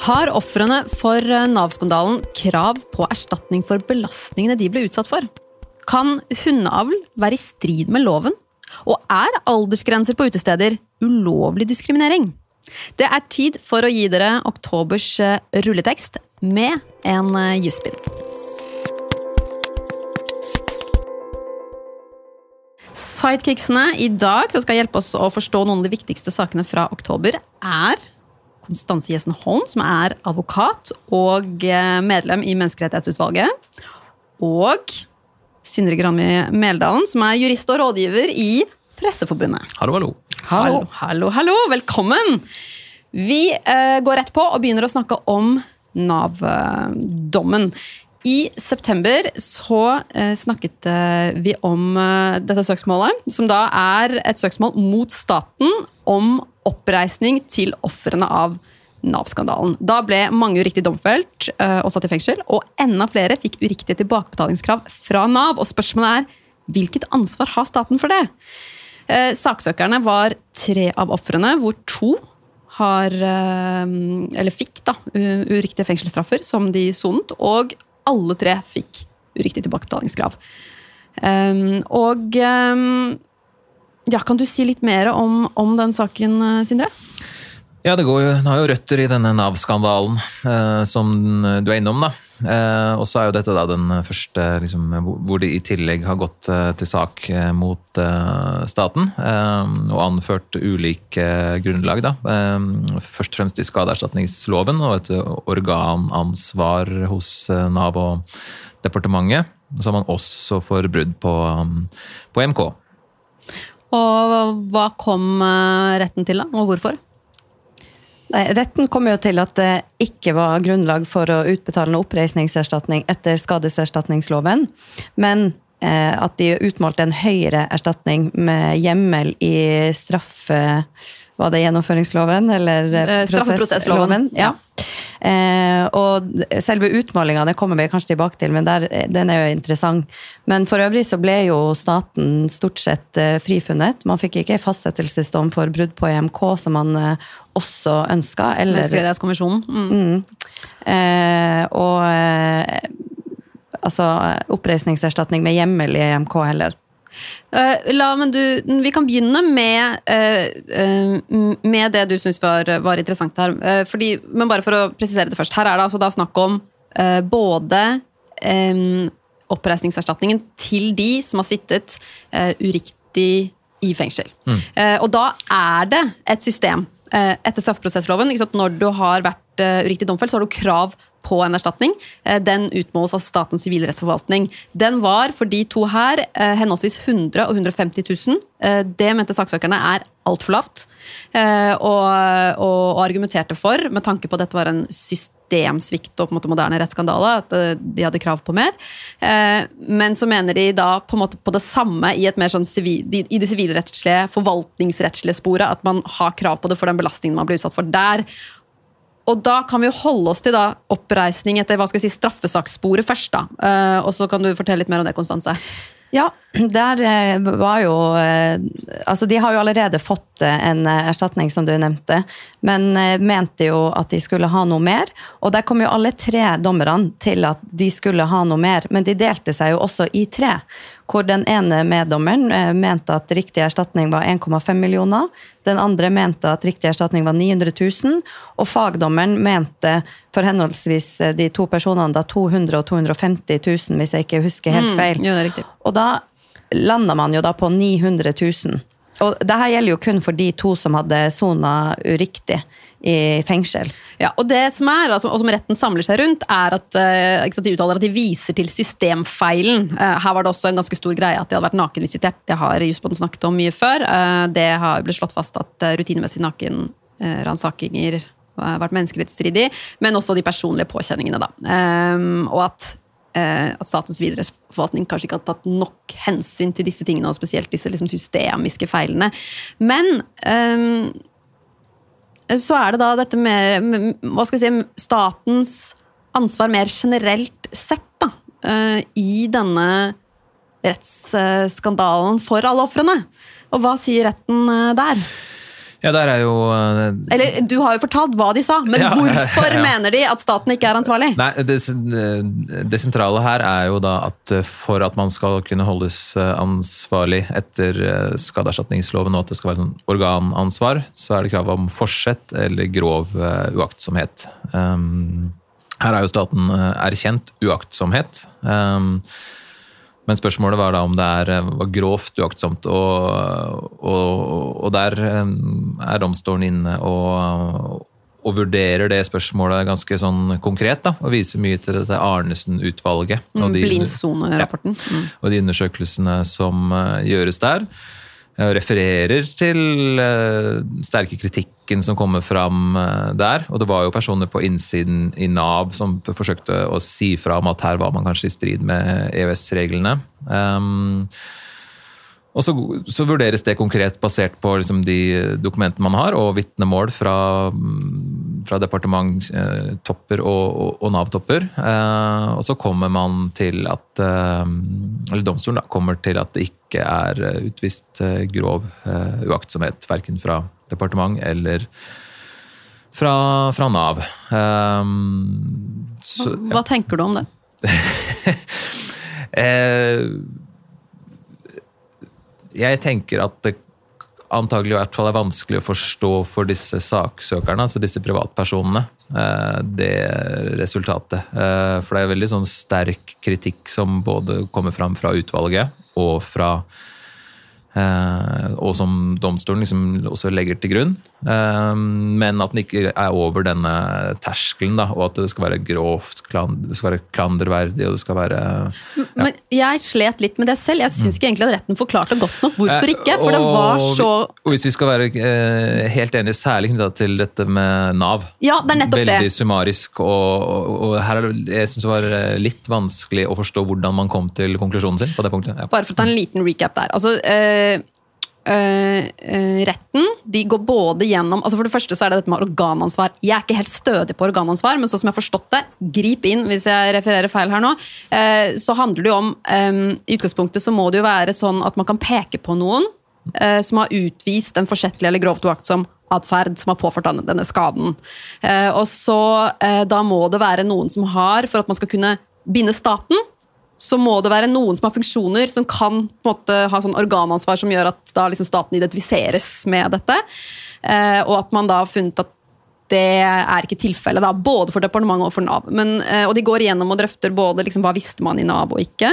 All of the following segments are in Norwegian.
Har ofrene for Nav-skandalen krav på erstatning for belastningene de ble utsatt for? Kan hundeavl være i strid med loven? Og aldersgrenser på utesteder ulovlig diskriminering? Det tid for å gi dere oktobers rulletekst med en jusspinn. Sidekicksene i dag som skal hjelpe oss å forstå noen av de viktigste sakene fra oktober Konstanse Jessen Holm, som advokat og medlem i Menneskerettighetsutvalget, og Sindre Granmi Meldalen, som jurist og rådgiver i Presseforbundet. Hallo. Hallo, velkommen! Vi går rett på og begynner å snakke om Nav-dommen. I september så snakket vi om dette søksmålet, som da et søksmål mot staten om oppreisning til ofrene av Nav-skandalen. Da ble mange uriktig domfelt og satt i fengsel, og enda flere fikk uriktige tilbakebetalingskrav fra Nav. Og spørsmålet hvilket ansvar har staten for det? Saksøkerne var 3 av ofrene, hvor 2 fikk uriktige fengselsstraffer som de sonet, og alle 3 fikk uriktig tilbakebetalingskrav. Kan du si litt mer om den saken, Sindre? Ja, det har jo røtter i denne Nav-skandalen som du innom da. Og så jo dette da den første, hvor det i tillegg har gått til sak mot staten, og anført ulike grunnlag da. Først og fremst i skadeerstatningsloven og et organansvar hos Nav og departementet. Så har man også for brudd på MK. Og hva kom retten til da, og hvorfor? Retten kom jo til at det ikke var grunnlag for å utbetale en oppreisningserstatning etter skadeserstatningsloven, men at de utmålte en høyere erstatning med hjemmel i var det gjennomføringsloven eller straffeprosessloven? Ja. Og selve utmålingen, det kommer vi kanskje tilbake til, men den jo interessant. Men for øvrig så ble jo staten stort sett frifunnet. Man fikk ikke fastsettelsesdom for brudd på EMK som man også ønsket. Menneskerettighetskommisjonen. Altså oppreisningserstatning med hjemmel i EMK heller. Vi kan begynne med det du synes var interessant her, men bare for å presisere det først, her det altså da snakk om både oppreisningserstatningen til de som har sittet uriktig i fengsel. Og da det et system etter straffeprosessloven, når du har vært uriktig domfelt, så har du krav på en erstatning. Den utmåles av Statens sivilrettsforvaltning. Den var for de 2 her henholdsvis 100 og 150 000. Det mente saksøkerne alt for lavt, og argumenterte for, med tanke på at dette var en systemsvikt og på en måte moderne rettsskandale, at de hadde krav på mer. Men så mener de da på en måte på det samme i et mer sånn i det sivilrettslige, forvaltningsrettslige sporet, at man har krav på det for den belastningen man blir utsatt for der. Og da kan vi jo holde oss til da oppreisning etter, straffesakssporet først da. Og så kan du fortelle litt mer om det, Konstanse. Ja, der var jo, de har jo allerede fått en erstatning som du nevnte, men mente jo at de skulle ha noe mer, og der kom jo alle 3 dommerne til at de skulle ha noe mer, men de delte seg jo også i 3, hvor den ene meddommeren mente at riktig erstatning var 1,5 millioner, den andre mente at riktig erstatning var 900 000, og fagdommeren mente for henholdsvis de 2 personene da 200 og 250 000, hvis jeg ikke husker helt feil. Ja, det riktig. Og da landet man jo da på 900 000. Og det her gjelder jo kun for de 2 som hadde sonet uriktig i fengsel. Ja, og det som og som retten samler seg rundt, at de uttaler at de viser til systemfeilen. Her var det også en ganske stor greie at de hadde vært nakenvisitert. Det har Jusbåten snakket om mye før. Det har blitt slått fast at rutinemessig nakenransakinger har vært menneskerettsstridig, men også de personlige påkjenningene da. Og at Statens sivilrettsforvaltning kanskje ikke har tatt nok hensyn til disse tingene, og spesielt disse systemiske feilene. Men så det da dette med, statens ansvar mer generelt sett da, i denne rettsskandalen for alle offrene. Og hva sier retten der? Ja, der jo... Eller, du har jo fortalt hva de sa, men hvorfor mener de at staten ikke ansvarlig? Nei, det sentrale her jo da at for at man skal kunne holdes ansvarlig etter skadeerstatningsloven, og at det skal være sånn organansvar, så det krav om forsett eller grov uaktsomhet. Her jo staten erkjent uaktsomhet, men spørsmålet var da om det var grovt uaktsomt, og der domstolen inne og vurderer det spørsmålet ganske sånn konkret, da, og viser mye til dette Arnesen-utvalget. Blindsone-rapporten. Og de undersøkelsene som gjøres der, refererer til sterke kritikken som kommer fram der, og det var jo personer på innsiden i NAV som forsøkte å si fra om at her var man kanskje i strid med EØS-reglene. Og så vurderes det konkret basert på liksom de dokumentene man har, og vittnemål fra departementtopper og NAV-topper. Og så kommer man til at, eller domstolen da, kommer til at det ikke utvist grov uaktsomhet, hverken fra departement eller fra NAV. Hva tenker du om det? Jeg tenker at det antagelig i hvert fall vanskelig å forstå for disse saksøkerne, altså disse privatpersonene, det resultatet. For det veldig sånn sterk kritikk som både kommer fram fra utvalget og og som domstolen liksom også legger til grunn, men at den ikke over denne terskelen, da, og at det skal være grovt, det skal være klanderverdig, og det skal være... Ja. Men jeg slet litt med det selv. Jeg synes ikke egentlig at retten forklarte godt nok hvorfor ikke, for det var så... Og hvis vi skal være helt enige, særlig knyttet til dette med NAV, ja, det nettopp veldig det. Summarisk, og her jeg synes det var litt vanskelig å forstå hvordan man kom til konklusjonen sin på det punktet. Ja. Bare for å ta en liten recap der. Altså, retten, de går både gjennom, altså for det første så det dette med organansvar. Jeg ikke helt stødig på organansvar, men så som jeg har forstått det, grip inn hvis jeg refererer feil her nå, så handler det jo om, i utgangspunktet så må det jo være sånn at man kan peke på noen som har utvist en forsettlig eller grovt uaktsom atferd som har påført denne skaden. Og så da må det være noen som har, for at man skal kunne binde staten, så må det være noen som har funksjoner som kan på en måte ha sånn organansvar som gjør at da liksom staten identifiseres med dette, og at man da har funnet at det ikke tilfellet da, både for departementet og for NAV. Men, og de går igjennom og drøfter både liksom, hva visste man i NAV og ikke,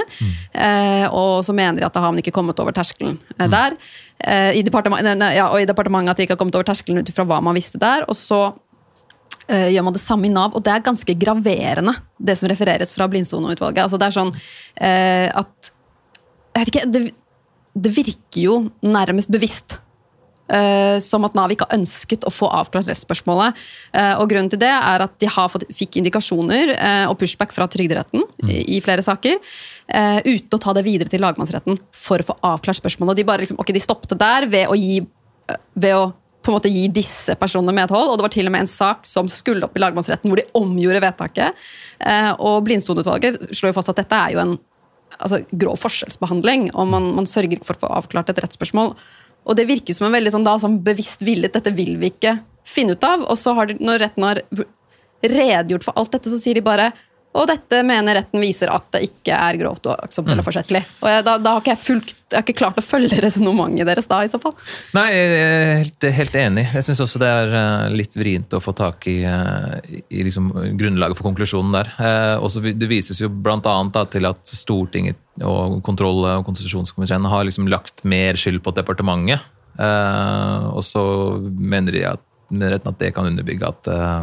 og så mener de at da har man ikke kommet over terskelen der, i departementet at de ikke har kommet over terskelen ut fra hva man visste der, og så gjør man det samme i NAV, og det ganske graverende, det som refereres fra Blindsone-utvalget. Altså det sånn at, jeg vet ikke, det virker jo nærmest bevisst, som at NAV ikke har ønsket å få avklart rettsspørsmålet. Og grunnen til det at de fikk indikasjoner og pushback fra Trygderetten i flere saker, uten å ta det videre til lagmannsretten for å få avklart spørsmålet. Og de bare liksom, de stoppet der ved å på en måte gi disse personene medhold, og det var til og med en sak som skulle opp i lagmannsretten hvor de omgjorde vedtaket, og Blindsone-utvalget slår jo fast at dette jo en grov forskjellsbehandling, og man sørger ikke for å få avklart et rettsspørsmål, og det virker som en veldig sånn bevisst villet, dette vil vi ikke finne ut av, og så når retten har redegjort for alt dette, så sier de bare, og dette mener retten viser at det ikke grovt uaktsomt eller forsettlig. Og da har ikke jeg har ikke klart å følge resonnementet deres da, i så fall. Nei, jeg helt enig. Jeg synes også det litt vrient å få tak i liksom grunnlaget for konklusjonen der. Også det vises jo blant annet da, til at Stortinget og kontroll- og konstitusjonskomiteen har liksom lagt mer skyld på departementet. Og så mener de retten at det kan underbygge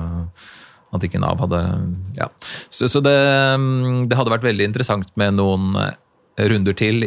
at ikke NAV hadde, ja. Så det hadde vært veldig interessant med noen runder til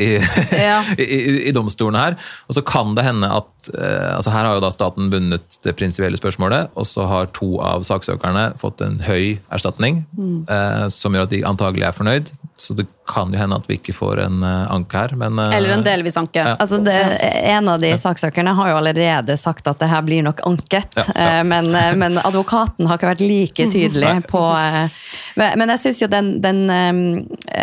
i domstolen her, og så kan det hende at altså her har jo da staten vunnet det prinsipielle spørsmålet, og så har 2 av saksøkerne fått en høy erstatning, som gjør at de antagelig fornøyd, så det kan jo hende at vi ikke får en anke her. Men, eller en delvis anke. Ja. Altså en av de saksøkerne har jo allerede sagt at det her blir nok anket, men advokaten har ikke vært like tydelig på... Men jeg synes jo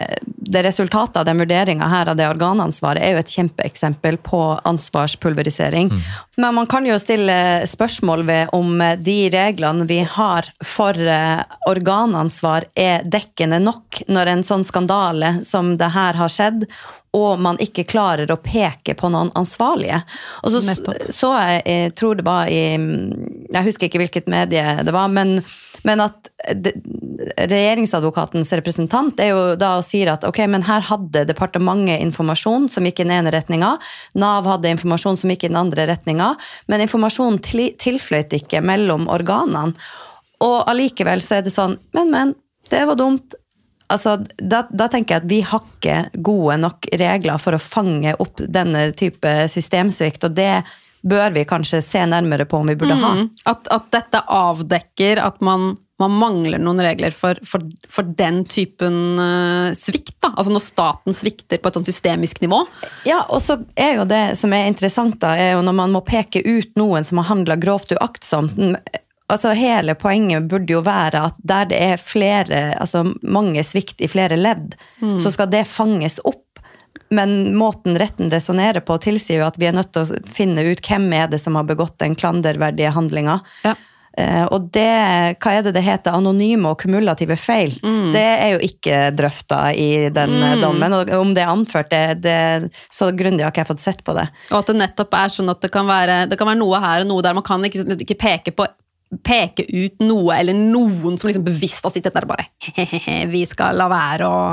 det resultatet av den vurderingen her av det organansvaret er jo et kjempeeksempel på ansvarspulverisering. Men man kan jo stille spørsmål ved om de reglene vi har for organansvar er dekkende nok når en sånn skandale som det her har skjedd, og man ikke klarer å peke på noen ansvarlige. Og så jeg tror det var jeg husker ikke hvilket medie det var, men at regjeringsadvokatens representant er jo da og sier at ok, men her hadde departementet informasjon som gikk i den ene retningen, NAV hadde informasjon som gikk i den andre retningen, men informasjonen tilfløyt ikke mellom organene. Og allikevel så er det sånn, men, det var dumt. Altså, da tenker jeg at vi har ikke gode nok regler for å fange opp denne type systemsvikt, og det bør vi kanskje se nærmere på om vi burde ha. At dette avdekker at man mangler noen regler for den typen svikt, da. Altså når staten svikter på et sånt systemisk nivå. Ja, og så er jo det som er interessant da, er jo når man må peke ut noen som har handlet grovt uaktsomt. Altså hele poenget burde jo være at der det er flere, altså mange svikt i flere ledd, så skal det fanges opp. Men måten retten resonerer på tilsier jo at vi er nødt til å finne ut hvem er det som har begått den klanderverdige handlingen. Ja. Og hva er det heter? Anonyme og kumulative feil. Det er jo ikke drøftet i den dommen, og om det er anført, så grundig har ikke jeg fått sett på det. Og at det nettopp er sånn at det kan være noe her og noe der, man kan ikke peke ut noe, eller noen som liksom bevisst har sittet der og bare vi skal la være å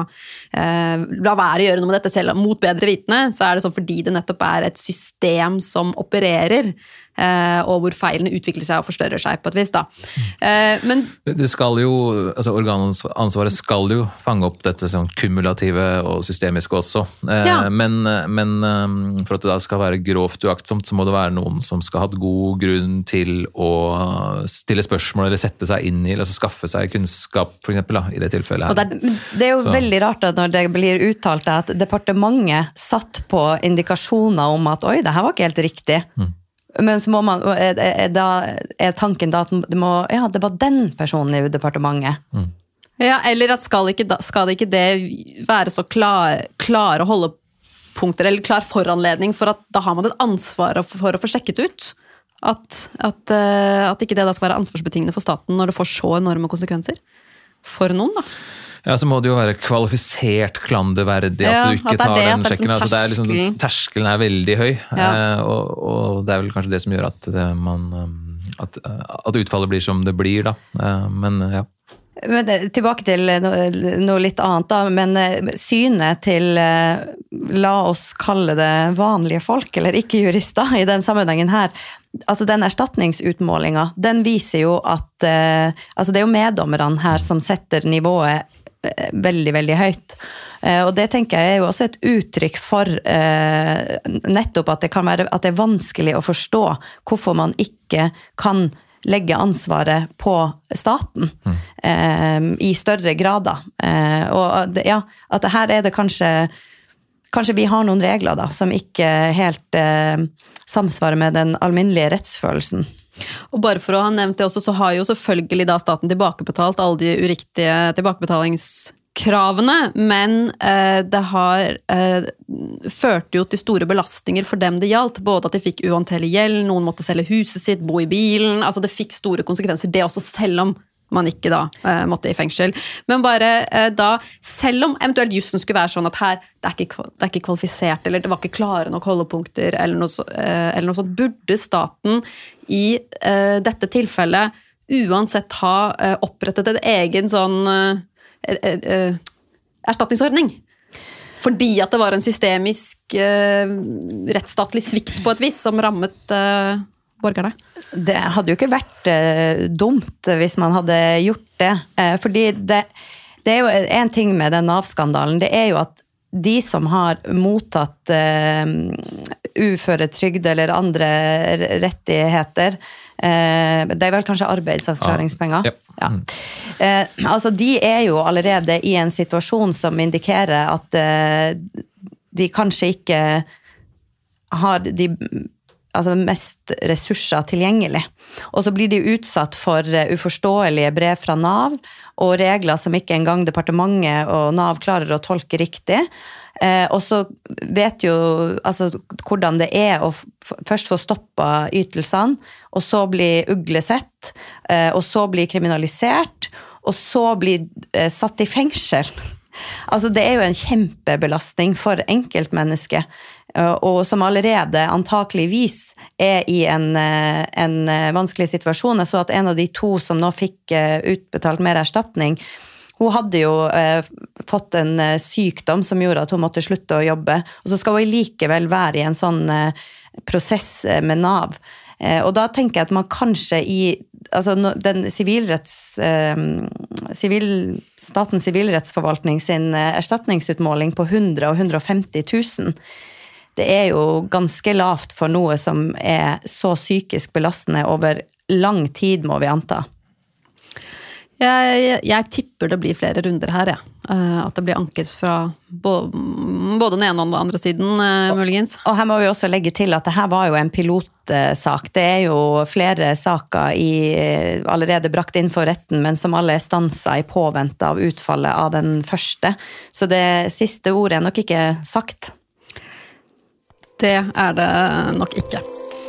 gjøre noe med dette selv mot bedre vitende, så er det sånn fordi det nettopp er et system som opererer, og hvor feilene utvikler seg og forstørrer seg på et vis da. Men det skal jo, altså organansvaret skal jo fange opp dette sånn kumulative og systemiske også, men for at det da skal være grovt uaktsomt, så må det være noen som skal ha hatt god grunn til å stille spørsmål eller sette seg inn i, eller altså skaffe seg kunnskap for eksempel da, i det tilfellet her. Og det er jo veldig rart at når det blir uttalt at departementet satt på indikasjoner om at oi, det her var ikke helt riktig. Men så må man, er tanken da at det var den personen i departementet. Ja, eller at skal ikke det være så klare holdepunkter, eller klar foranledning for at da har man et ansvar for å få sjekket ut. At ikke det da skal være ansvarsbetingende for staten når det får så enorme konsekvenser for noen da. Ja, så må det jo være kvalifisert klanderverdig at du ikke tar den sjekken. Altså, det er liksom, terskelen er veldig høy, og det er vel kanskje det som gjør at utfallet blir som det blir da. Men ja. Men tilbake til noe litt annet da, men synet til, la oss kalle det vanlige folk, eller ikke jurister i den sammenhengen her, altså den erstatningsutmålingen, den viser jo at altså det er jo meddommerne her som setter nivået veldig, veldig høyt. Og det tenker jeg er jo også et uttrykk for nettopp at det kan være at det er vanskelig å forstå hvorfor man ikke kan legge ansvaret på staten i større grader. Og at her er det kanskje vi har noen regler da, som ikke helt samsvarer med den alminnelige rettsfølelsen. Og bare for å ha nevnt det også, så har jo selvfølgelig da staten tilbakebetalt alle de uriktige tilbakebetalingskravene, men det har ført jo til store belastninger for dem det gjaldt, både at de fikk uhåndterlig gjeld, noen måtte selge huset sitt, bo i bilen, altså det fikk store konsekvenser, det også selv om man ikke da måtte i fengsel. Men bare da, selv om eventuelt jussen skulle være sånn at her, det er ikke kvalifisert, eller det var ikke klare nok holdepunkter, eller noe sånt, burde staten i dette tilfellet uansett ha opprettet en egen sånn erstatningsordning. Fordi at det var en systemisk rettsstatlig svikt på et vis som rammet borgerne. Det hadde jo ikke vært dumt hvis man hadde gjort det. Fordi det er jo en ting med den NAV-skandalen, det er jo at de som har mottatt uføretrygd eller andre rettigheter, det er vel kanskje arbeidsavklaringspenger. Ja. Altså de er jo allerede i en situasjon som indikerer at de kanskje ikke har altså mest ressurser tilgjengelig. Og så blir de utsatt for uforståelige brev fra NAV, og regler som ikke engang departementet og NAV klarer å tolke riktig. Og så vet jo altså, hvordan det er å først få stoppet ytelsene, og så bli uglesett, og så bli kriminalisert, og så bli satt i fengsel. Altså det jo en kjempebelastning for enkeltmennesket, og som allerede antakeligvis i en vanskelig situasjon. Jeg så at en av de 2 som nå fikk utbetalt mer erstatning, hun hadde jo fått en sykdom som gjorde at hun måtte slutte å jobbe, og så skal hun likevel være i en sånn prosess med NAV. Og da tenker jeg at man kanskje altså den Statens sivilrettsforvaltning sin erstatningsutmåling på 100 og 150 000, det jo ganske lavt for noe som så psykisk belastende over lang tid, må vi anta. Jeg tipper det blir flere runder her, ja. At det blir ankes fra både den ene og den andre siden, muligens. Og her må vi også legge til at det her var jo en pilotsak. Det jo flere saker allerede brakt inn for retten, men som alle stanset i påvente av utfallet av den første. Så det siste ordet nok ikke sagt. Det det nok ikke.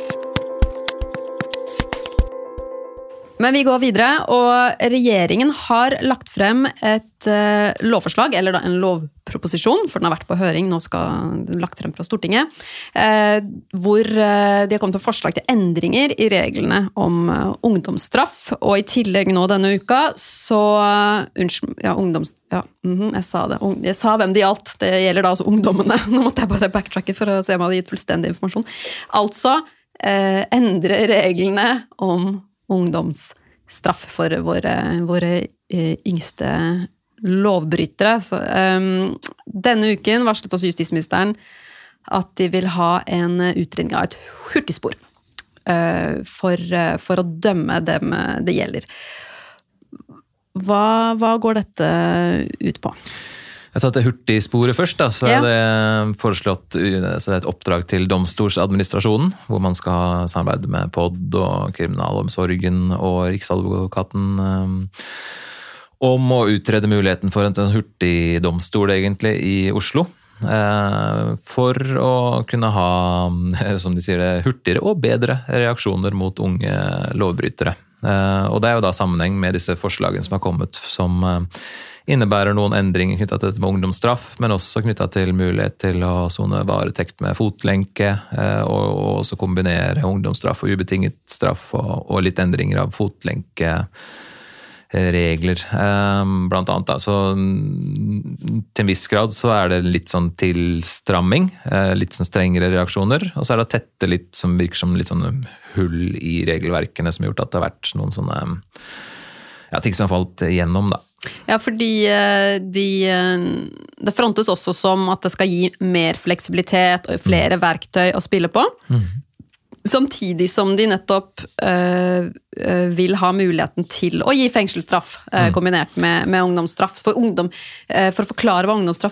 Men vi går videre, og regjeringen har lagt frem et lovforslag, eller da en lovproposisjon, for den har vært på høring, nå skal den lagt frem fra Stortinget, hvor de har kommet med forslag til endringer i reglene om ungdomsstraff, og i tillegg nå denne uka, så, jeg sa det, jeg sa hvem det gjaldt, det gjelder da altså ungdommene, nå måtte jeg bare backtracke for å se om jeg hadde gitt fullstendig informasjon, altså endre reglene om ungdomsstraff for våre yngste lovbrytere. Så, denne uken varslet også justisministeren at de vil ha en utredning av et hurtigspor for å dømme dem det gjelder. Hva går dette ut på? Jeg tar til hurtigsporet først, da, så det foreslått så det et oppdrag til domstolsadministrasjonen, hvor man skal ha samarbeid med POD og kriminalomsorgen og Riksadvokaten om å utrede muligheten for en hurtig domstol egentlig i Oslo, for å kunne ha, som de sier det, hurtigere og bedre reaksjoner mot unge lovbrytere. Og det jo da sammenheng med disse forslagene som har kommet, som innebærer noen endringer knyttet til ungdomsstraff, men også knyttet til mulighet til å sone varetekt med fotlenke, og også kombinere ungdomsstraff og ubetinget straff, og litt endringer av fotlenkeregler, blant annet. Da. Så til en viss grad så det litt sånn tilstramming, litt sånn strengere reaksjoner, og så det tette litt som virker som litt sånn hull i regelverkene som har gjort at det har vært noen sånne ting som har falt igjennom, da. Ja, fordi det frontes også som at det skal gi mer fleksibilitet og flere verktøy å spille på. Samtidig som de nettopp vil ha muligheten til å gi fengselsstraff kombinert med ungdomsstraff. For å forklare hva ungdomsstraff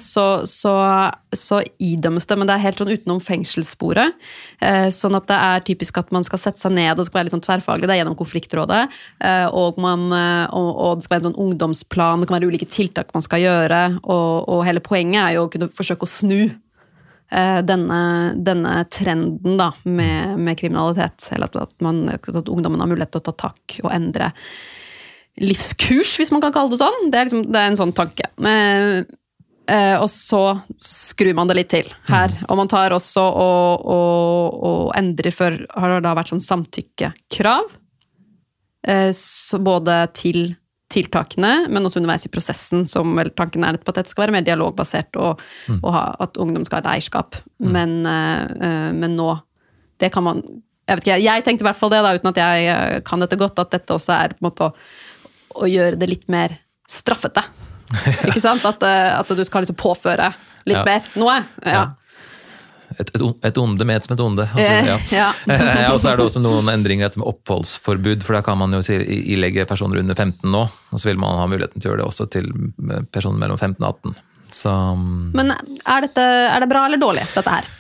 så idømmes det, men det helt sånn utenom fengselssporet. Sånn at det typisk at man skal sette seg ned, og det skal være litt sånn tverrfaglig, det gjennom konfliktrådet, og det skal være en sånn ungdomsplan, det kan være ulike tiltak man skal gjøre, og hele poenget jo å kunne forsøke å snu denne trenden da, med kriminalitet, eller at ungdommen har mulighet til å ta tak og endre livskurs, hvis man kan kalle det sånn. Det en sånn tanke. Og så skrur man det litt til her, og man tar også og endrer for, har det da vært sånn samtykkekrav, så både til tiltakene, men også underveis i prosessen, som vel tanken nettopp at dette skal være mer dialogbasert, og at ungdom skal ha et eierskap. Men nå, det kan man, jeg vet ikke, jeg tenkte i hvert fall det da, uten at jeg kan dette godt, at dette også på en måte å gjøre det litt mer straffete. Ikke sant? At du skal liksom påføre litt mer noe. Ja. Et onde med et som et onde. Og så det også noen endringer med oppholdsforbud, for da kan man jo ilegge personer under 15 nå, og så vil man ha muligheten til å gjøre det også til personer mellom 15 og 18. Så, men det bra eller dårlig, dette her?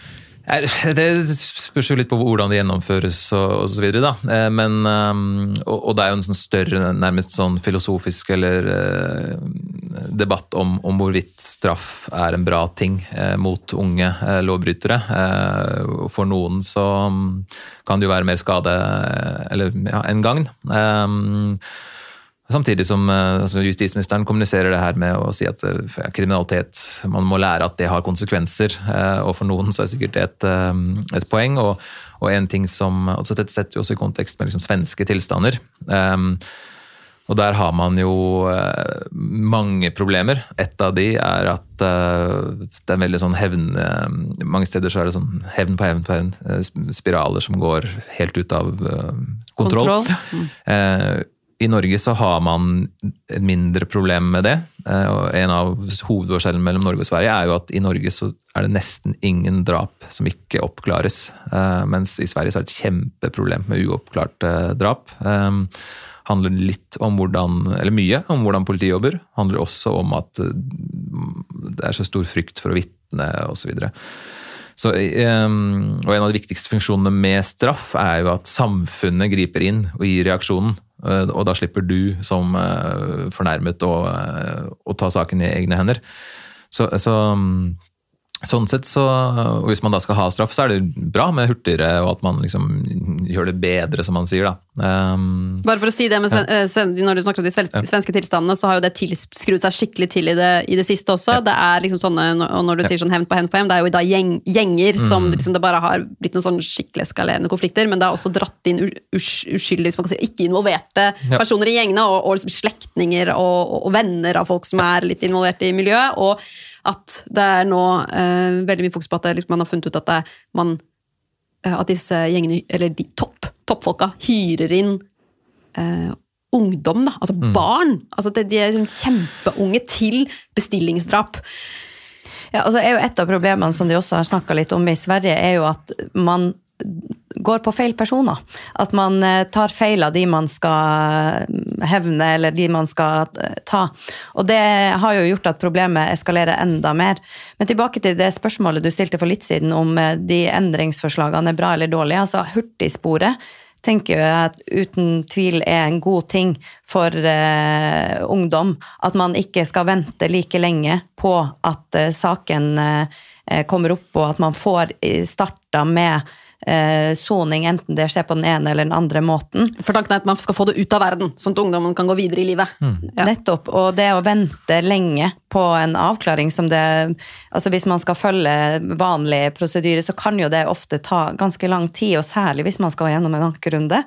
Det spørs jo litt på hvordan det gjennomføres og så videre da. Men, og det er jo en sånn større, nærmest sånn filosofisk eller debatt om hvorvidt straff er en bra ting mot unge lovbrytere. For noen så kan det jo være mer skade eller en gagn. Samtidig som justisministeren kommuniserer det her med å si at kriminalitet, man må lære at det har konsekvenser, og for noen så er det sikkert et poeng, og en ting som, altså dette setter jo også i kontekst med liksom svenske tilstander, og der har man jo mange problemer. Et av de er at det er veldig sånn hevn, mange steder så er det sånn hevn på hevn, spiraler som går helt ut av kontroll. I Norge så har man et mindre problem med det, og en av hovedforskjellene mellom Norge og Sverige er jo at i Norge så er det nesten ingen drap som ikke oppklares, mens i Sverige så er det et kjempeproblem med uoppklart drap. Handler litt om mye om hvordan politiet jobber, handler også om at det er så stor frykt for å vitne og så videre. Så, og en av de viktigste funksjonene med straff er jo at samfunnet griper inn og gir reaksjonen, og da slipper du som fornærmet å ta saken i egne hender. Sånn sett så, og hvis man da skal ha straff, så er det bra med hurtigere, og at man liksom gjør det bedre, som man sier da. Bare for å si det, med når du snakker om de svenske tilstandene, så har jo det tilskrudd seg skikkelig til i det siste også. Det er liksom sånne, og når du sier sånn hevn på hevn, det er jo i dag gjenger som liksom det bare har blitt noen sånne skikkelig eskalerende konflikter, men det har også dratt inn uskyldig, hvis man kan si, ikke involverte personer i gjengene, og liksom slektninger og venner av folk som er litt involvert i miljøet, og at det er nå veldig mye fokus på at man har funnet ut at at disse gjengene, eller de toppfolka, hyrer inn ungdom, da, altså barn. Altså de er kjempeunge til bestillingsdrap. Ja, altså er jo et av problemene som de også har snakket litt om i Sverige, er jo at man går på feil personer. At man tar feil av de man skal hevne, eller de man skal ta. Og det har jo gjort at problemet eskalerer enda mer. Men tilbake til det spørsmålet du stilte for litt siden, om de endringsforslagene er bra eller dårlige. Altså hurtigsporet tenker jeg at uten tvil er en god ting for ungdom. At man ikke skal vente like lenge på at saken kommer opp, og at man får starta med soning, enten det skjer på den ene eller den andre måten. For tanken er at man skal få det ut av verden, sånn at ungdommen kan gå videre i livet. Ja. Nettopp, og det å vente lenge på en avklaring som det, altså hvis man skal følge vanlige prosedyrer, så kan jo det ofte ta ganske lang tid, og særlig hvis man skal gjennom en ankerunde.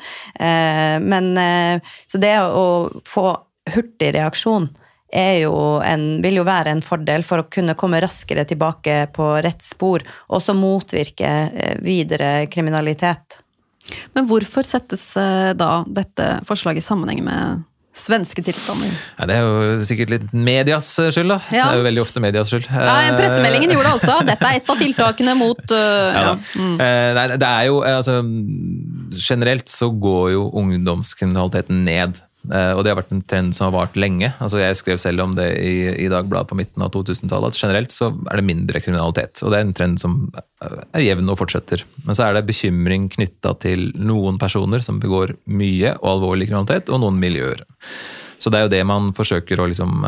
Så det å få hurtig reaksjon vil jo være en fordel for å kunne komme raskere tilbake på rett spor, og så motvirke videre kriminalitet. Men hvorfor settes da dette forslaget i sammenheng med svenske tilstander? Ja, det er jo sikkert litt medias skyld da. Ja. Det er jo veldig ofte medias skyld. Ja, pressemeldingen gjorde det også. Dette er et av tiltakene mot... Nei, det er jo, altså, generelt så går jo ungdomskriminaliteten ned. Og det har vært en trend som har vart lenge. Altså jeg skrev selv om det i Dagbladet på midten av 2000-tallet, at generelt så er det mindre kriminalitet, og det er en trend som er jevn og fortsetter. Men så er det bekymring knyttet til noen personer som begår mye og alvorlig kriminalitet, og noen miljøer. Så det er jo det man forsøker å liksom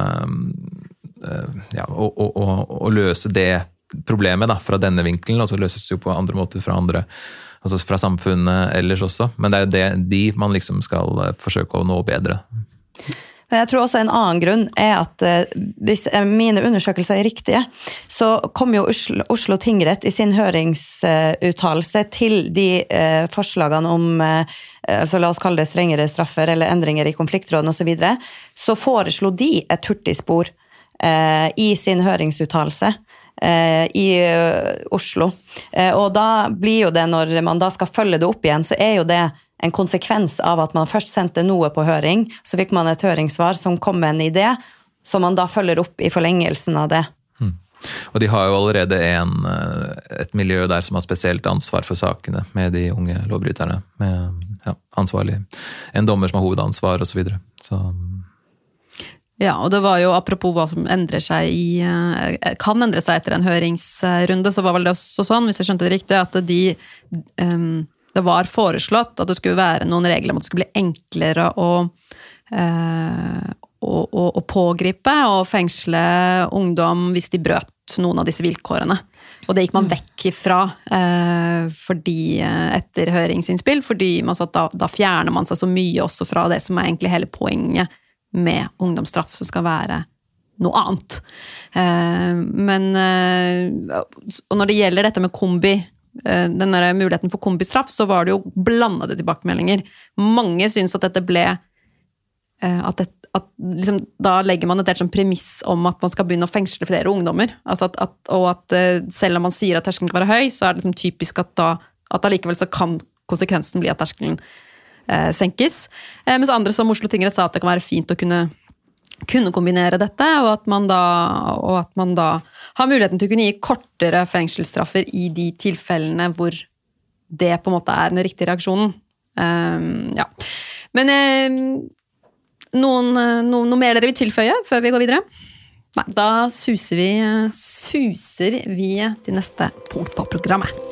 å løse det problemet da, fra denne vinkelen, og så løses det jo på andre måter fra andre, altså fra samfunnet ellers også, men det er jo de man liksom skal forsøke å nå bedre. Men jeg tror også en annen grunn er at hvis mine undersøkelser er riktige, så kom jo Oslo tingrett i sin høringsuttalelse til de forslagene om, altså la oss kalle det strengere straffer eller endringer i konfliktråden og så videre, så foreslo de et hurtigspor i sin høringsuttalelse i Oslo. Og da blir jo det, når man da skal følge det opp igjen, så er jo det en konsekvens av at man først sendte noe på høring, så fikk man et høringssvar som kom med en idé, som man da følger opp i forlengelsen av det. Og de har jo allerede et miljø der som har spesielt ansvar for sakene med de unge lovbryterne, med ansvarlig, en dommer som har hovedansvar og så videre. Så... Ja, og det var jo, apropos hva som endrer seg kan endre seg etter en høringsrunde, så var vel det også sånn, hvis jeg skjønte det riktig, at det var foreslått at det skulle være noen regler om at det skulle bli enklere å pågripe og fengsle ungdom hvis de brøt noen av disse vilkårene. Og det gikk man vekk ifra etter høringsinnspill, fordi man sa at da fjerner man seg så mye også fra det som er egentlig hele poenget med ungdomsstraff, som skal være noe annet. Og når det gjelder dette med kombi, den der muligheten for kombistraff, så var det jo blandede tilbakemeldinger. Mange synes at dette ble at liksom, da legger man et helt sånn premiss om at man skal begynne å fengsle flere ungdommer. Altså og at selv om man sier at terskelen kan være høy, så er det liksom typisk at likevel så kan konsekvensen bli at terskelen senkes. Mens andre som Oslo tingrett sa at det kan være fint å kunne kombinere dette, og at man da har muligheten til å kunne gi kortere fengselsstraffer i de tilfellene hvor det på en måte er den riktige reaksjonen. Ja. Men noe mer dere vil tilføye før vi går videre? Nei, da suser vi til neste punkt på programmet.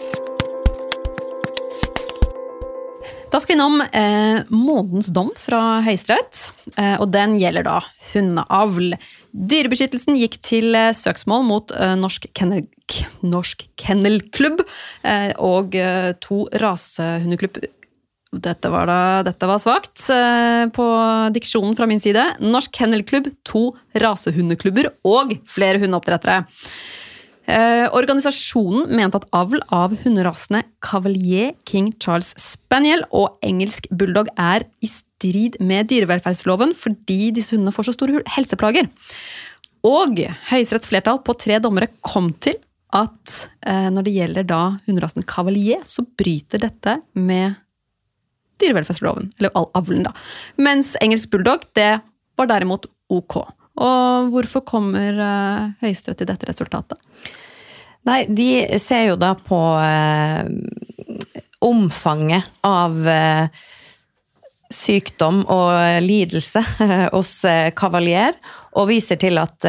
Da skal vi innom månedens dom fra Høyesterett, og den gjelder da hundeavl. Dyrebeskyttelsen gikk til søksmål mot Norsk Kennelklubb og 2 rasehundeklubb. Dette var svagt på diksjonen fra min side. Norsk Kennelklubb, 2 rasehundeklubber og flere hundeoppdrettere. Organisasjonen mente at avl av hunderasene Cavalier, King Charles Spaniel og engelsk bulldog er i strid med dyrevelferdsloven fordi disse hundene får så store helseplager. Og Høyesteretts flertall på 3 dommere kom til at når det gjelder da hunderasen Cavalier, så bryter dette med dyrevelferdsloven, eller avlen da. Mens engelsk bulldog, det var derimot ok. Og hvorfor kommer Høyesterett til dette resultatet? Nei, de ser jo da på omfanget av sykdom og lidelse hos Cavalier, og viser til at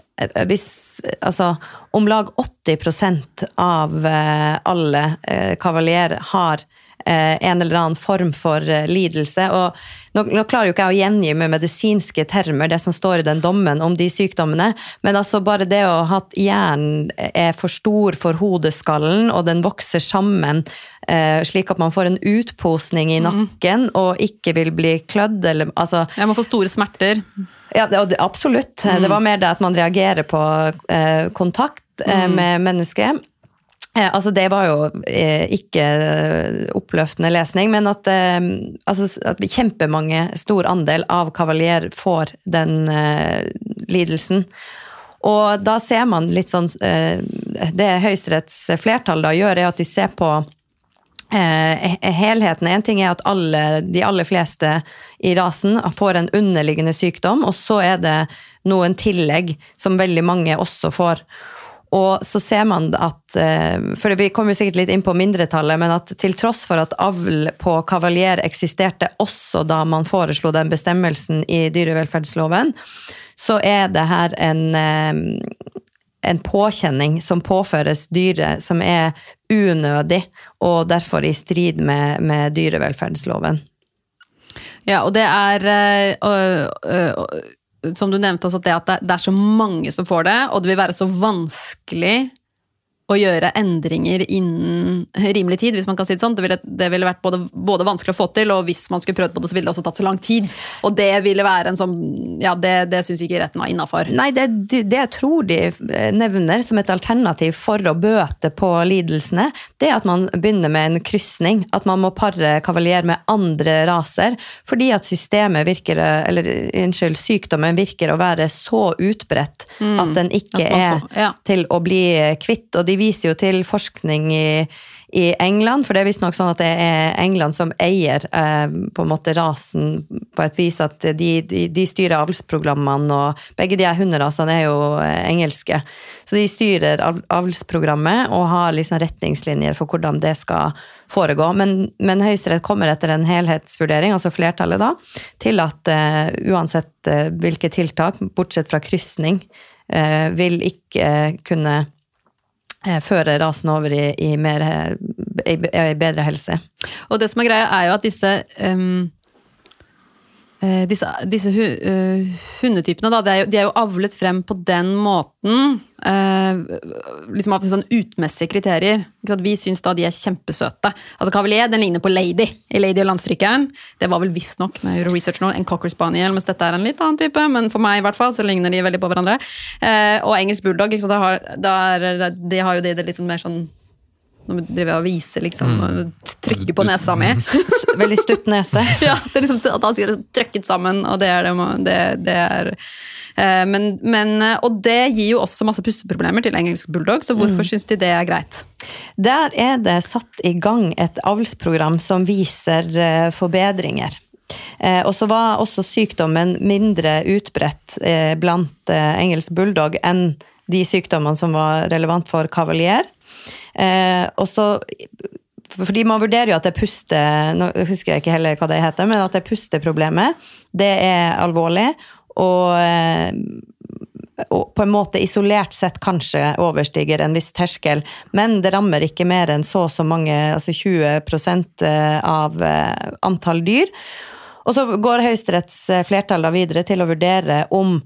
om lag 80% av alle Cavalier har en eller annen form for lidelse, og nå klarer jo ikke jeg å gjengi med medisinske termer det som står i den dommen om de sykdommene, men altså bare det å ha at hjernen er for stor for hodeskallen, og den vokser sammen, slik at man får en utposning i nakken, og ikke vil bli klødd, eller altså... Ja, man får store smerter. Ja, absolutt. Det var mer det at man reagerer på kontakt med mennesket. Altså det var jo ikke oppløftende lesning, men at kjempemange, stor andel av Cavalier får den lidelsen. Og da ser man litt sånn, det Høyesteretts flertall da gjør er at de ser på helheten. En ting er at de aller fleste i rasen får en underliggende sykdom, og så er det noen tillegg som veldig mange også får. Og så ser man at, for vi kommer jo sikkert litt inn på mindretallet, men at til tross for at avl på Cavalier eksisterte også da man foreslo den bestemmelsen i dyrevelferdsloven, så er det her en påkjenning som påføres dyret som er unødig, og derfor i strid med dyrevelferdsloven. Ja, og det er... som du nevnte også, at det er så mange som får det, og det vil være så vanskelig å gjøre endringer innen rimelig tid, hvis man kan si det sånn. Det ville vært både vanskelig å få til, og hvis man skulle prøvd på det, så ville det også tatt så lang tid. Og det ville være en sånn, ja, det synes ikke retten var innenfor. Nei, det jeg tror de nevner som et alternativ for å bøte på lidelsene, det er at man begynner med en kryssning, at man må parre Cavalier med andre raser, fordi at sykdommen virker å være så utbredt at den ikke er til å bli kvitt, og de de viser jo til forskning i England, for det visst nok sånn at det England som eier på en måte rasen på et vis at de styrer avlsprogrammene, og begge de hunderasene jo engelske. Så de styrer avlsprogrammet og har liksom retningslinjer for hvordan det skal foregå. Men Høyesterett kommer etter en helhetsvurdering, altså flertallet da, til at uansett hvilke tiltak, bortsett fra kryssning, vil ikke kunne føre rasen over i bedre helse. Og det som greia jo at disse hundetypene da, de jo avlet frem på den måten, liksom av sånn utmessige kriterier. Vi synes da de kjempesøte. Altså Cavalier, den ligner på Lady i Lady og Landstrykeren. Det var vel visst nok når jeg gjorde research nå, en Cocker Spaniel, mens dette en litt annen type, men for meg i hvert fall så ligner de veldig på hverandre. Og engelsk bulldog, ikke sant? De har jo det litt sånn mer sånn, nå driver jeg og viser liksom, trykker på nesa mi. Veldig stutt nese. Ja, det liksom at han sier trykket sammen, og og det gir jo også masse pusteproblemer til engelsk bulldog, så hvorfor synes de det greit? Der det satt i gang et avlsprogram som viser forbedringer. Og så var også sykdommen mindre utbredt blant engelsk bulldog enn de sykdommene som var relevant for Cavalier. Og så fordi man vurderer jo at det puste, nå husker jeg ikke heller hva det heter, men at det pusteproblemet, det alvorlig, og på en måte isolert sett kanskje overstiger en viss terskel, men det rammer ikke mer enn så mange, altså 20% av antall dyr. Og så går Høyesteretts flertall da videre til å vurdere om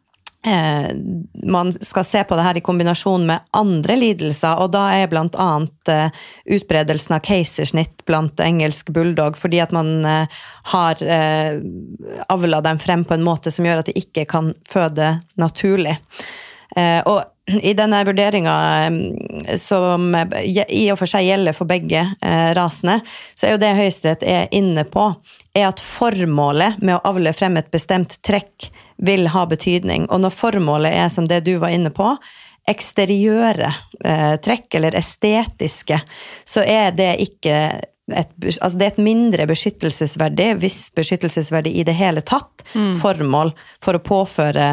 man skal se på det her i kombinasjon med andre lidelser, og da blant annet utbredelsen av keisersnitt blant engelsk bulldog, fordi at man har avlet dem frem på en måte som gjør at de ikke kan føde naturlig. Og i denne vurderingen, som i og for seg gjelder for begge rasene, så jo det Høyesterett inne på, at formålet med å avle frem et bestemt trekk vil ha betydning. Og når formålet som det du var inne på, eksteriøre trekk eller estetiske, så det ikke altså det et mindre beskyttelsesverdig, viss beskyttelsesverdig i det hele tatt, formål for å påføre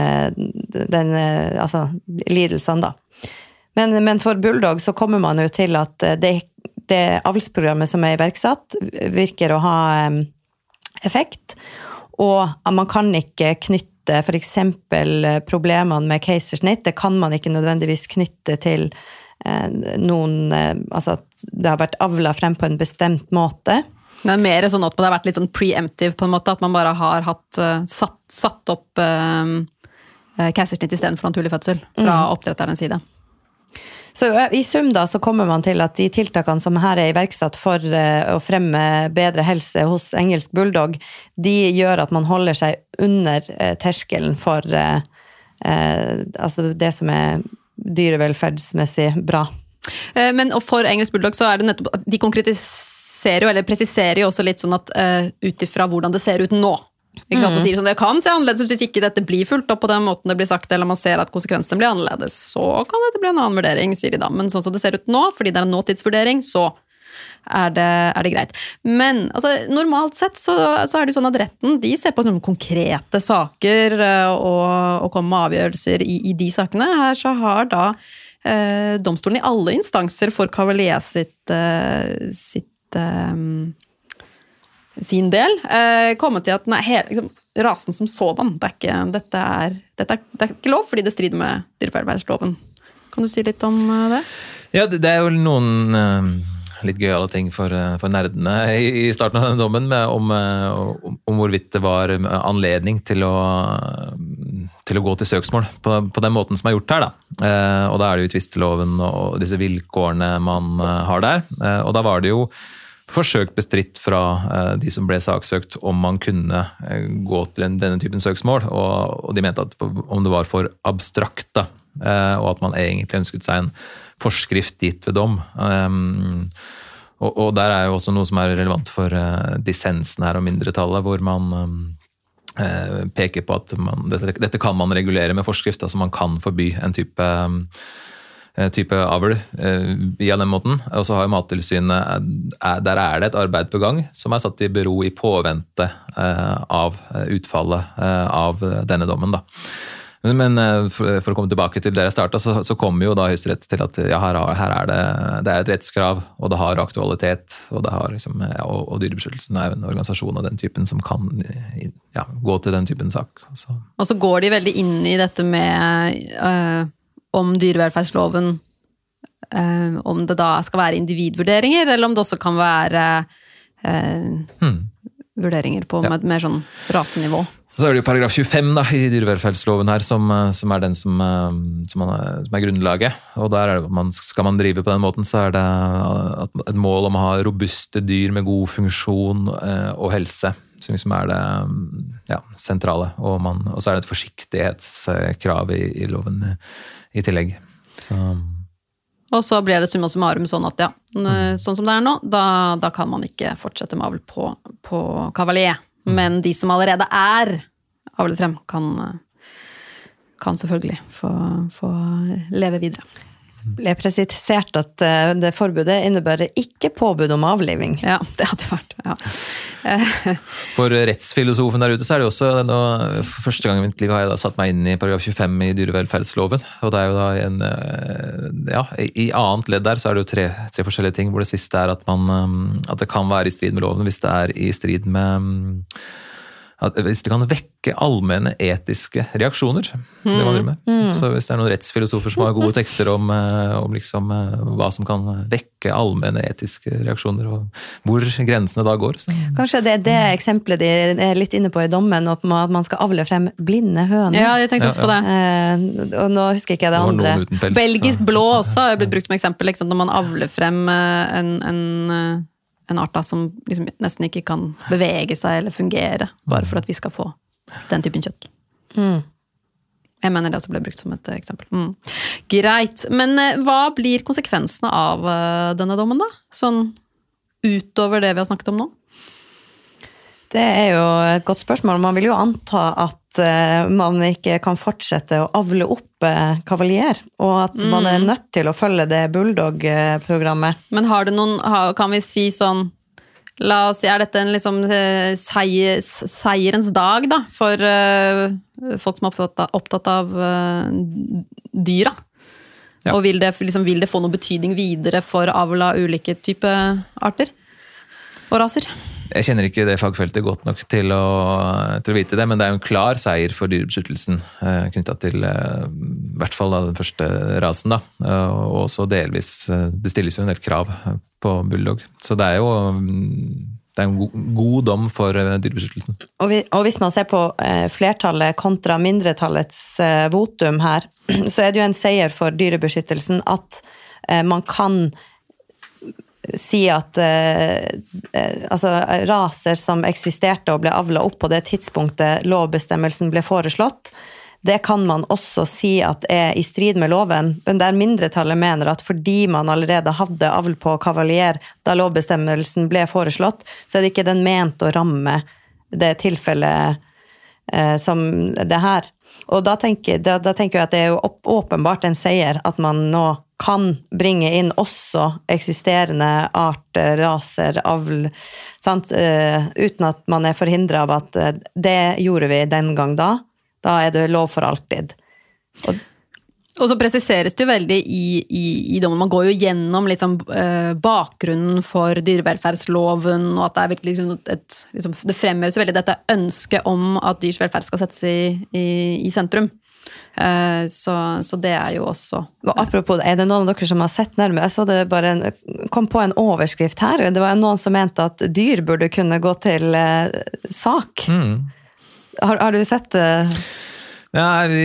altså lidelsen da. Men for bulldog så kommer man jo til at det avlsprogrammet som iverksatt virker å ha effekt, og man kan ikke knytte for eksempel problemene med keisersnitt, det kan man ikke nødvendigvis knytte til noen, altså at det har vært avlet frem på en bestemt måte. Det mer sånn at det har vært litt sånn preemptive på en måte, at man bare har satt opp keisersnitt i stedet for naturlig fødsel fra oppdretterens side. Så i sum da så kommer man til at de tiltakene som her iverksatt for å fremme bedre helse hos engelsk bulldog, de gjør at man holder seg under terskelen for altså det som dyrevelferdsmessig bra. Men og for engelsk bulldog så det nettopp at de konkretiserer jo, eller presiserer jo også litt sånn at utifra hvordan det ser ut nå. Ikke sant? Og sier sånn, det kan se annerledes ut hvis ikke dette blir fulgt opp på den måten det blir sagt, eller man ser at konsekvensen blir annerledes, så kan dette bli en annen vurdering, sier de da. Men sånn som det ser ut nå, fordi det en nåtidsvurdering, så det greit. Men altså, normalt sett så det jo sånn at retten, de ser på konkrete saker og kommer med avgjørelser i de sakene. Her så har da domstolen i alle instanser for Cavalier sin del kommet til at liksom, rasen som sådan, dette er ikke lov, fordi det strider med dyrevelferdsloven. Kan du si litt om det? Ja, det jo noen litt gøyale ting for nerdene i starten av denne dommen, om hvorvidt det var anledning til å gå til søksmål på den måten som gjort her da. Og da det jo tvisteloven og disse vilkårene man har der, og da var det jo forsøkt bestridt fra de som ble saksøkt om man kunne gå til denne typen søksmål, og de mente at om det var for abstrakt da, og at man egentlig ønsket seg en forskrift gitt ved dom. Og der jo også noe som relevant for dissensen her og mindretallet, hvor man peker på at dette kan man regulere med forskrift, altså man kan forby en type type avl via den måten. Og så har jo Mattilsynet, der det et arbeid på gang som satt i bero i påvente av utfallet av denne dommen. Da. Men for å komme tilbake til der jeg startet, så kommer jo da Høyesterett til at ja, her det et rettskrav, og det har aktualitet, og det har liksom, og Dyrebeskyttelsen en organisasjon av den typen som kan gå til den typen sak. Og så går de veldig inn i dette med om dyrevelferdsloven, om det da skal være individvurderinger, eller om det også kan være vurderinger på med et mer sånn rasenivå. Så det jo paragraf 25 da, i dyrevelferdsloven her, som den som grunnlaget. Og der det, skal man drive på den måten, så det et mål om å ha robuste dyr med god funksjon og helse, som liksom det sentrale. Og så det et forsiktighetskrav i loven i tillegg. Og så blir det summa summarum sånn at sånn som det nå, da kan man ikke fortsette med avl på kavalier. Men de som allerede avlet frem, kan selvfølgelig få leve videre. Ble presisert at det forbudet innebærer ikke påbud om avliving. Ja, det hadde vært, ja. For rettsfilosofen der ute så det jo også, for første gang i mitt liv har jeg da satt meg inn i paragraf 25 i dyrevelferdsloven, og det jo da i annet ledd der så det jo tre forskjellige ting, hvor det siste at det kan være i strid med loven hvis det i strid med hvis det kan vekke allmenne etiske reaksjoner, det man driver med. Så hvis det noen rettsfilosofer som har gode tekster om liksom, hva som kan vekke allmenne etiske reaksjoner, og hvor grensene da går. Så. Kanskje det eksempelet de litt inne på i dommen, at man skal avle frem blinde høner. Ja, jeg tenkte også på det. Og nå husker ikke jeg det andre. Pels, belgisk blå også har blitt brukt som eksempel, liksom, når man avler frem en art da, som liksom nesten ikke kan bevege seg eller fungere, bare for at vi skal få den typen kjøtt. Jeg mener det også ble brukt som et eksempel. Greit, men hva blir konsekvensene av denne dommen da? Sånn utover det vi har snakket om nå? Det jo et godt spørsmål. Man vil jo anta at man ikke kan fortsette å avle opp kavalier, og at man nødt til å følge det Bulldog-programmet. Men har det kan vi si sånn, la oss si, dette en liksom seierens dag da, for folk som opptatt av dyra? Ja. Og vil det få noe betydning videre for avl av ulike type arter og raser? Jeg kjenner ikke det fagfeltet godt nok til å vite det, men det jo en klar seier for dyrebeskyttelsen knyttet til i hvert fall da, den første rasen. Da. Og også delvis, det stilles jo en del krav på Bulldog. Så det jo en god dom for dyrebeskyttelsen. Og hvis man ser på flertallet kontra mindretallets votum her, så det jo en seier for dyrebeskyttelsen at man kan si at altså, raser som eksisterte og ble avlet opp på det tidspunktet lovbestemmelsen ble foreslått, det kan man også si at i strid med loven, men der mindretallet mener at fordi man allerede hadde avl på kavalier da lovbestemmelsen ble foreslått, så det ikke den ment å ramme det tilfellet som det her. Og da tenker jeg at det jo åpenbart en seier at man nå kan bringe inn også eksisterende arter, raser, avl, sant? Uten at man forhindret av at det gjorde vi den gang da. Da det lov for alltid. Og så presiseres det jo veldig i dommen. Man går jo gjennom liksom, bakgrunnen for dyrevelferdsloven, og at det virkelig liksom, det fremheves veldig dette ønsket om at dyrs velferd skal settes i sentrum. Så det jo også og apropos, det noen av dere som har sett nærmere? Jeg så det bare kom på en overskrift her. Det var noen som mente at dyr burde kunne gå til sak. Har du sett det? Ja,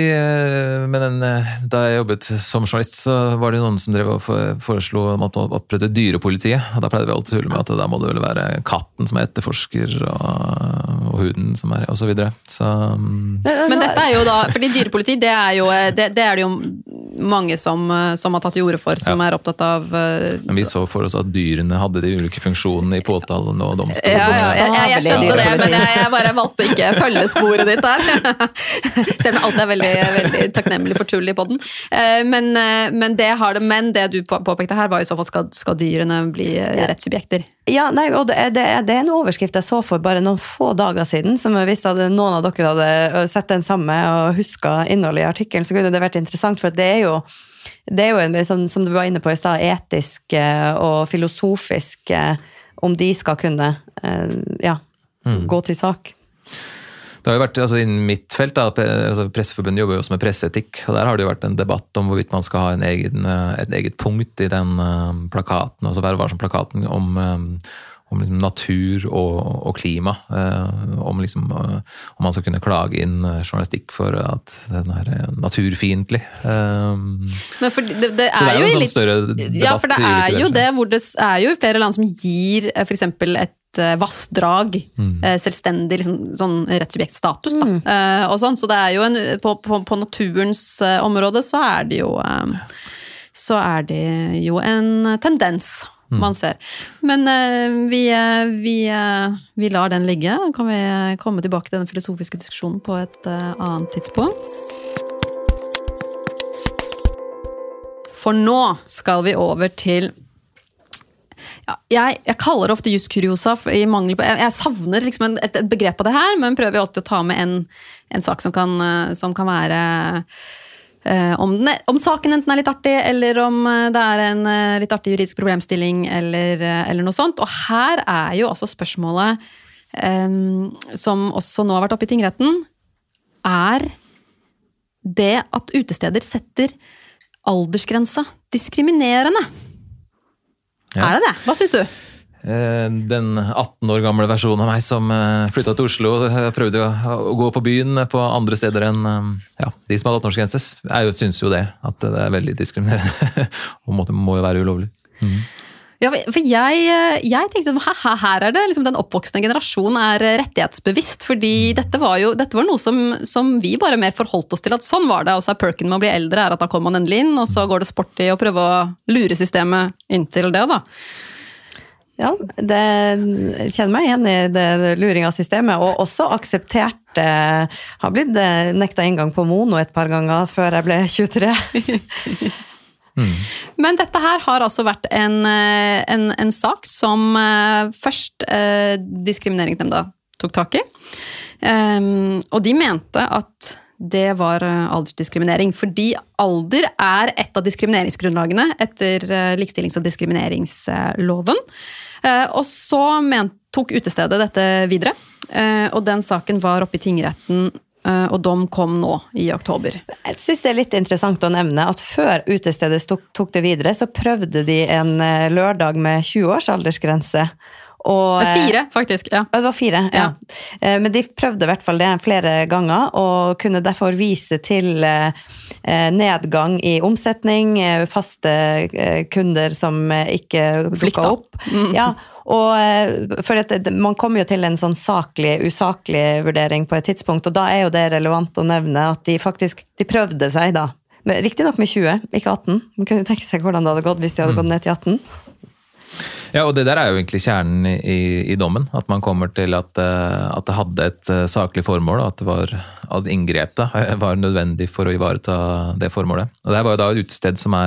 da jeg jobbet som journalist, så var det noen som drev og foreslo at man opprette dyrepolitiet, og da pleide vi alltid å tulle med at da må det vel være katten som etterforsker, og og huden som og så videre. Så, Men dette jo da, fordi dyrepoliti, det det jo mange som har tatt i ordet for, som opptatt av... Men vi så for oss at dyrene hadde de ulike funksjonene i påtalen og domstolen. Jeg skjønte det, men jeg bare valgte å ikke følge sporet ditt der. Selv om alt veldig, veldig takknemlig for tull i podden. Men det du påpekte her, var i så fall skal dyrene bli rettssubjekter. Ja, nei, og det en overskrift jeg så for bare noen få dager siden, som hvis noen av dere hadde sett den samme og husket innholdet i artikkelen, så kunne det vært interessant, for det jo en, som du var inne på i sted, etisk og filosofisk, om de skal kunne gå til sak. Det har jo vært, innen mitt felt, Presseforbundet jobber jo også med presseetikk, og der har det jo vært en debatt om hvorvidt man skal ha et eget punkt i den plakaten, altså Vær varsom plakaten om liksom natur og klima, om man skal kunne klage inn journalistikk for at den naturfiendtlig. Men for det så det jo en sånn større debatt. Ja, for det jo det, hvor det jo flere land som gir for eksempel et vassdrag, selvstendig sånn rettssubjektstatus da, og sånn, så det jo på naturens område så det jo en tendens man ser. Men vi lar den ligge, kan vi komme tilbake til den filosofiske diskusjonen på et annet tidspunkt. For nå skal vi over til jeg kaller det ofte just kuriosa i mangel på, jeg savner liksom et begrep på det her, men prøver alltid å ta med en sak som kan være om saken enten litt artig, eller om det en litt artig juridisk problemstilling, eller noe sånt. Og her jo altså spørsmålet, som også nå har vært oppe i tingretten, det at utesteder setter aldersgrensa diskriminerende. Det det? Hva synes du? Den 18 år gamle versjonen av meg som flyttet til Oslo og prøvde å gå på byen på andre steder enn de som hadde 18-årsgrense, synes jo det, at det veldig diskriminerende og må jo være ulovlig. Ja, for jeg tenkte her det liksom den oppvoksende generasjonen rettighetsbevisst, fordi dette var noe som vi bare mer forholdt oss til, at sånn var det, og så perken med å bli eldre at da kommer man endelig inn, og så går det sport i å prøve å lure systemet inntil det da. Ja, jeg kjenner meg igjen i det luring av systemet, og også akseptert, har blitt nekta inngang på Mono et par ganger før jeg ble 23. Men dette her har altså vært en sak som først diskrimineringsnemnda tok tak i, og de mente at det var aldersdiskriminering, fordi alder et av diskrimineringsgrunnlagene etter likestillings- og diskrimineringsloven. Og så tok utestedet dette videre, og den saken var oppe i tingretten, og dom kom nå i oktober. Jeg synes det litt interessant å nevne at før utestedet tok det videre, så prøvde de en lørdag med 20 års aldersgrense. Og, 4, faktisk, ja. Det var 4, ja. Men de prøvde i hvert fall det flere ganger, og kunne derfor vise til nedgang i omsetning, faste kunder som ikke dukket opp. Ja, og for man kommer jo til en sånn usaklig vurdering på et tidspunkt, og da jo det relevant å nevne at de prøvde seg da. Men riktig nok med 20, ikke 18. Man kunne tenke seg hvordan det hadde gått hvis de hadde gått ned til 18. Ja, og det der jo egentlig kjernen i dommen, at man kommer til at det hadde et saklig formål, at inngrepet var nødvendig for å ivareta det formålet. Og det var jo da et utested som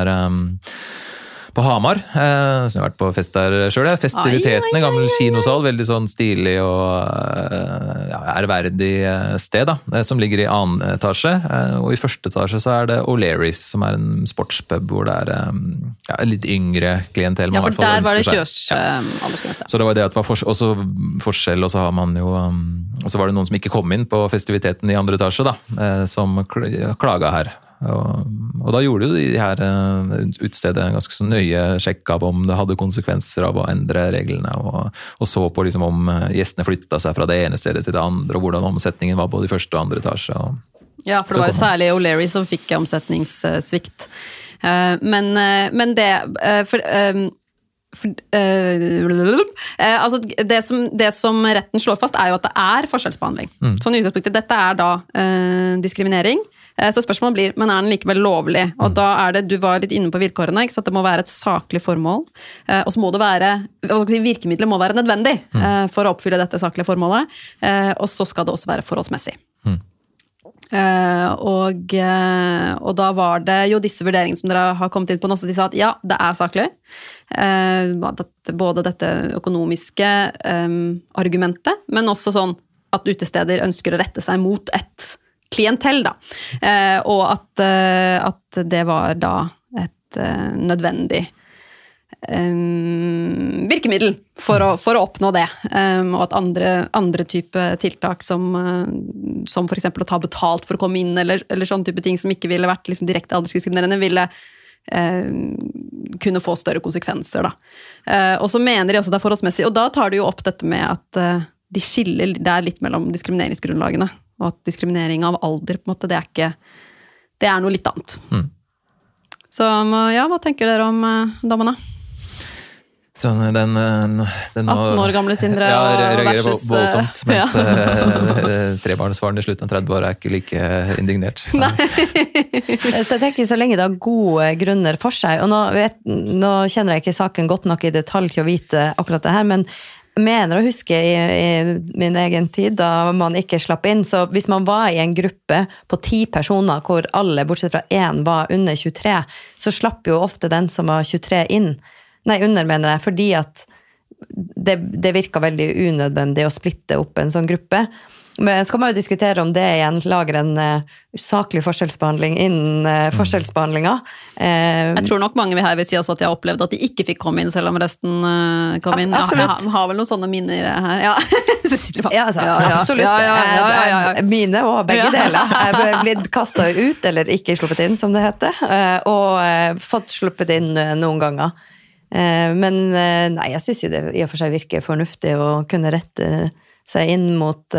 på Hamar, som jeg har vært på fest der selv. Festivitetene, gammel kinosal, veldig sånn stilig og ærverdig sted da, som ligger i annen etasje. Og i første etasje så det O'Learys, som en sportspub hvor det litt yngre klientell. Ja, for der var det 20-års-aldersgrense. Så det var det at det var også forskjell, og så har man jo, og så var det noen som ikke kom inn på festiviteten i andre etasje da, som klaget her. Og da gjorde jo de her utstedet en ganske så nøye sjekk av om det hadde konsekvenser av å endre reglene, og så på liksom om gjestene flyttet seg fra det ene stedet til det andre, og hvordan omsetningen var både i første og andre etasje. Ja, for det var jo særlig O'Leary som fikk omsetningssvikt. Men det altså det som retten slår fast er jo at det er forskjellsbehandling. Sånn i utgangspunktet, dette er da diskriminering. Så spørsmålet blir, men er den likevel lovlig? Og da er det, du var litt inne på vilkårene, ikke sant? Det må være et saklig formål, og så må det være, virkemidlet må være nødvendig for å oppfylle dette saklige formålet, og så skal det også være forholdsmessig. Og da var det jo disse vurderingene som dere har kommet inn på nå, så de sa at ja, det er saklig. Både dette økonomiske argumentet, men også sånn at utesteder ønsker å rette seg mot et klientell da, og at det var da et nødvendig virkemiddel for å oppnå det, og at andre type tiltak som for eksempel å ta betalt for å komme inn, eller sånne type ting som ikke ville vært liksom direkte aldersdiskriminerende, ville kunne få større konsekvenser da. Og så mener de også det er forholdsmessig, og da tar de jo opp dette med at de skiller, det er litt mellom diskrimineringsgrunnlagene, og at diskriminering av alder, på en måte, det er noe litt annet. Så ja, hva tenker dere om dommene? Sånn, den 18 år gamle Sindre reagerer versus voldsomt, mens trebarnsfaren i slutten av 30 år er ikke like indignert. Nei. Jeg tenker så lenge det har gode grunner for seg, og nå kjenner jeg ikke saken godt nok i detalj til å vite akkurat det her, men mener å huske i min egen tid da man ikke slapp inn, så hvis man var i en gruppe på 10 personer hvor alle, bortsett fra 1, var under 23, så slapp jo ofte den som var 23 under mener jeg, fordi at det virker veldig unødvendig å splitte opp en sånn gruppe. Men så kan man jo diskutere om det igjen lager en usaklig forskjellsbehandling innen forskjellsbehandlinga. Jeg tror nok mange vil si også at jeg har opplevd at de ikke fikk komme inn, selv om resten kom inn. Absolutt. Jeg har vel noen sånne minner her. Ja, absolutt. Mine og begge deler. Jeg ble blitt kastet ut, eller ikke sluppet inn, som det heter, og fått sluppet inn noen ganger. Men nei, jeg synes jo det i og for seg virker fornuftig å kunne rette seg inn mot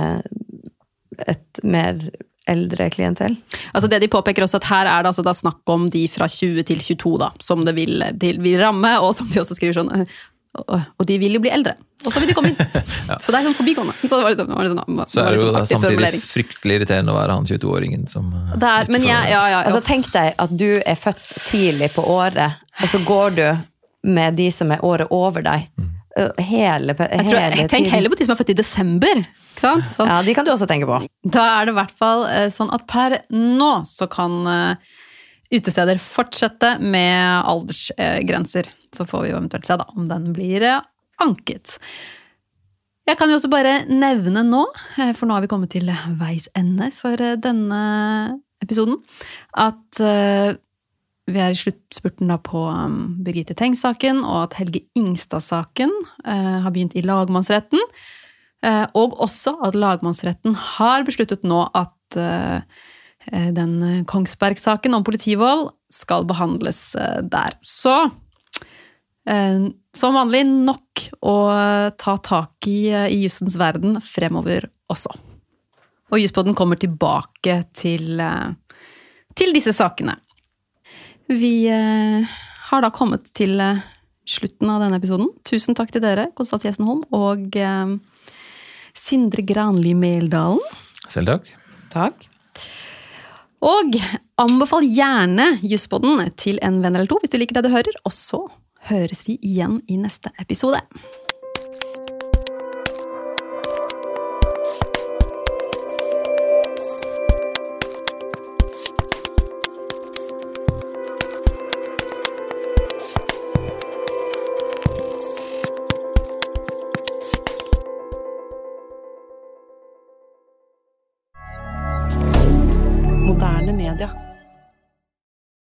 et mer eldre klientell. Altså det de påpeker også at her er det altså da snakk om de fra 20 til 22 da, som det vil ramme, og som de også skriver sånn, og de vil jo bli eldre, og så vil de komme inn. Ja. Så det er sånn forbigående. Så det er jo samtidig fryktelig irriterende å være han 22-åringen som... Men altså tenk deg at du er født tidlig på året, og så går du med de som er året over deg, jeg tenker heller på de som er født i desember, ikke sant? Sånn. Ja, de kan du også tenke på. Da er det i hvert fall sånn at per nå så kan utesteder fortsette med aldersgrenser. Så får vi jo eventuelt se da om den blir anket. Jeg kan jo også bare nevne nå, for nå har vi kommet til veis ende for denne episoden, at vi er i sluttspurten da på Birgitte Tengs-saken, og at Helge Ingstad-saken har begynt i lagmannsretten, og også at lagmannsretten har besluttet nå at den Kongsberg-saken om politivold skal behandles der. Så, som vanlig nok å ta tak i jussens verden fremover også. Og Jusspodden kommer tilbake til disse sakene. Vi har da kommet til slutten av denne episoden. Tusen takk til dere, Konstantin Gjessenholm og Sindre Granli Meldalen. Selv takk. Takk. Og anbefal gjerne Jusspodden til en venn eller to hvis du liker det du hører, og så høres vi igjen i neste episode. Moderne media.